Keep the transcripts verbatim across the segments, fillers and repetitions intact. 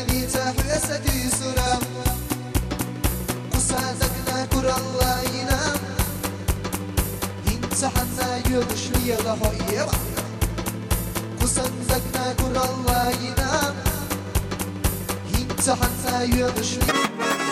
Denize hasedi sıram Kusadakna kurallayına İmtihanna yürüşmeye hoye Kusadakna kurallayına İmtihanna yürüşmeye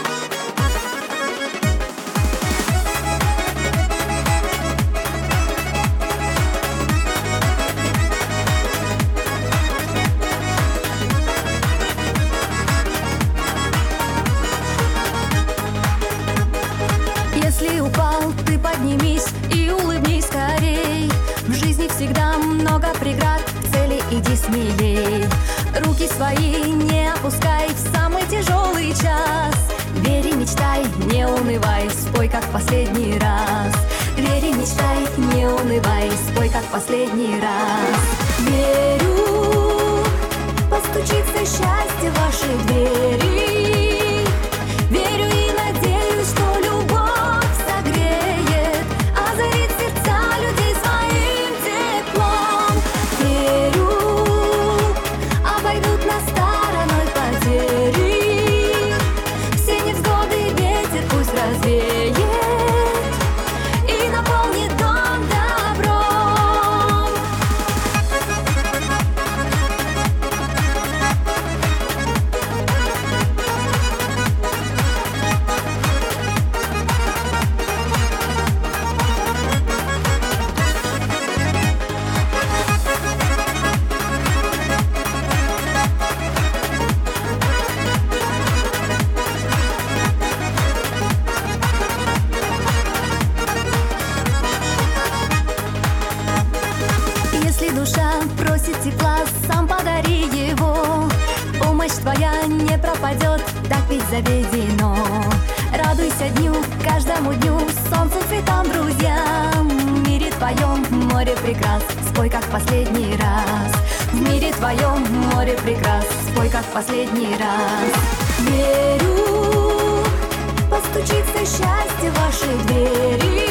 Если упал, ты поднимись и улыбнись скорей. В жизни всегда много преград, к цели иди смелей. Руки свои не опускай в самый тяжелый час. Верь и мечтай, не унывай, спой как в последний раз. Верь и мечтай, не унывай, спой как в последний раз. Верю, постучится счастье в ваши двери. Верю и надеюсь, что любовь согреет, озарит сердца людей своим теплом. Верю, обойдут нас стороной потери. Все невзгоды ветер пусть развеет и наполнит дом добром. Если душа просит тепла, сам подари его. Помощь твоя не пропадет, так ведь заведено. Радуйся дню, каждому дню, солнцу, цветам, друзьям. В мире твоем море прекрас, спой как в последний раз. В мире твоем море прекрас, спой как в последний раз. Верю, постучится счастье в ваши двери.